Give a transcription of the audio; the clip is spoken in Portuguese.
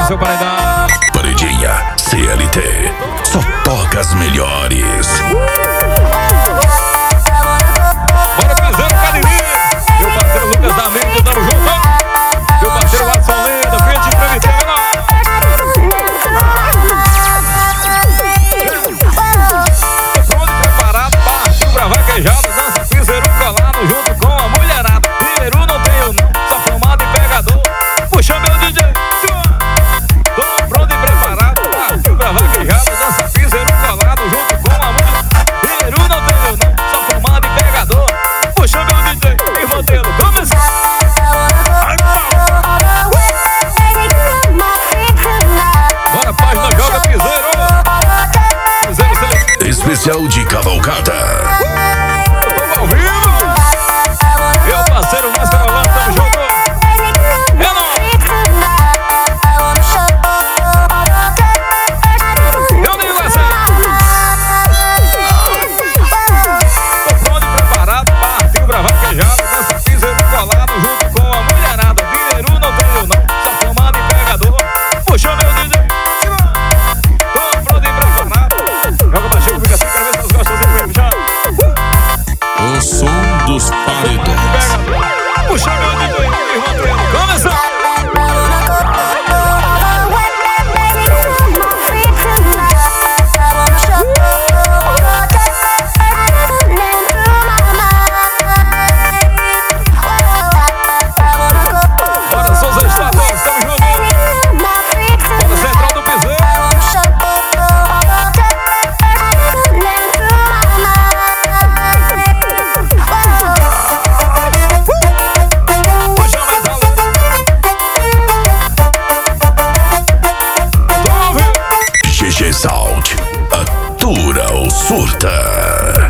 seu paredão. Paredinha CLT, só toca as melhores. Bora pisando, Cadeirinha. Meu parceiro Lucas da Mente, tamo junto. Meu parceiro Watson Lenda, frente pra mim, pronto e preparado, partiu pra vaquejada, dança piseiro colado junto com a mulherada. Piseiro não tenho não, só fumado e pegador. Puxa meu DJ, tô pronto e preparado, partiu pra vaquejada, dança piseiro colado junto com a mulherada. Piseiro não tenho não, só fumado e pegador. Puxa meu DJ e modelo, começou. Bora, página, joga piseiro. Piseiro seletivo. Especial de cavalgada. Tamo ao vivo. Meu parceiro Máscara Rolando, tamo junto. É nóis. Eu digo assim. Tô pronto e preparado, partiu pra vaquejada, dança piseiro colado junto com a mulherada. Dinheiro não tenho não, só fumado e pegador. Puxa meu DJ. Tô pronto e preparado. Joga pra Chico, fica assim, quero ver se nós gostam assim mesmo, já. O som dos paredões. Puxa meu DJ e roteiro, começa! Bora, Souza Estados, tamo junto! Bora, Central do Piseiro! Puxa mais alto! GG Salt, atura ou surta.